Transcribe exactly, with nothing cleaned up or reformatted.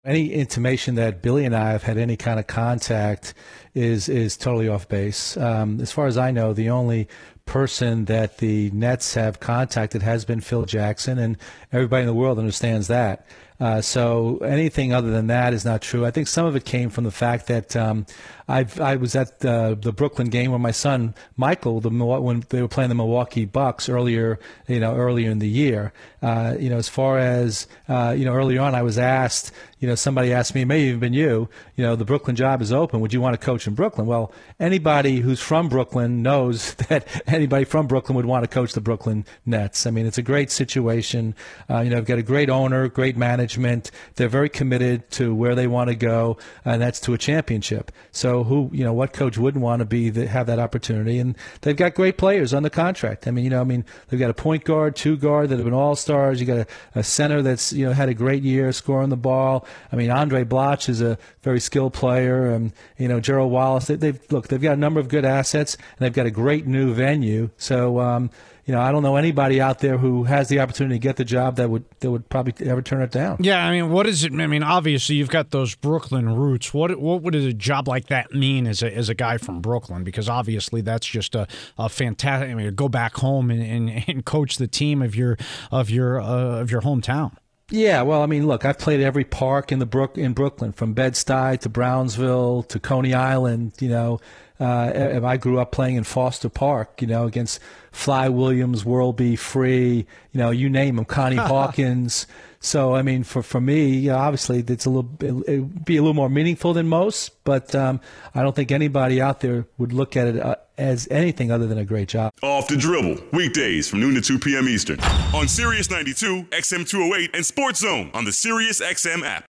Any intimation that Billy and I have had any kind of contact is is totally off base. Um, as far as I know, the only person that the Nets have contacted has been Phil Jackson, and everybody in the world understands that. Uh, so anything other than that is not true. I think some of it came from the fact that um, I've, I was at the, the Brooklyn game where my son Michael, the when they were playing the Milwaukee Bucks earlier, you know, earlier in the year. Uh, you know, as far as uh, you know, earlier on, I was asked. You know, somebody asked me, it may have even been you. You know, the Brooklyn job is open. Would you want to coach in Brooklyn? Well, anybody who's from Brooklyn knows that anybody from Brooklyn would want to coach the Brooklyn Nets. I mean, it's a great situation. Uh, you know, I've got a great owner, great management. They're very committed to where they want to go, and that's to a championship. So, who, you know, what coach wouldn't want to be the, have that opportunity? And they've got great players on the contract. I mean, you know, I mean, they've got a point guard, two guard that have been all stars. You got a, a center that's you know had a great year scoring the ball. I mean, Andre Bloch is a very skilled player, and you know Gerald Wallace. They, they've look, they've got a number of good assets, and they've got a great new venue. So, um, you know, I don't know anybody out there who has the opportunity to get the job that would that would probably ever turn it down. Yeah, I mean, what is it? I mean, obviously, you've got those Brooklyn roots. What what would a job like that mean as a as a guy from Brooklyn? Because obviously, that's just a, a fantastic. I mean, go back home and, and, and coach the team of your of your uh, of your hometown. Yeah, well, I mean, look, I've played every park in the Brook in Brooklyn, from Bed-Stuy to Brownsville to Coney Island. You know, uh, I grew up playing in Foster Park. You know, against Fly Williams, Worldby, Free. You know, you name them, Connie Hawkins. So, I mean, for, for me, you know, obviously, it's a little it would be a little more meaningful than most, but um, I don't think anybody out there would look at it uh, as anything other than a great job. Off the Dribble, weekdays from noon to two p.m. Eastern on Sirius ninety-two, X M two oh eight, and Sports Zone on the Sirius X M app.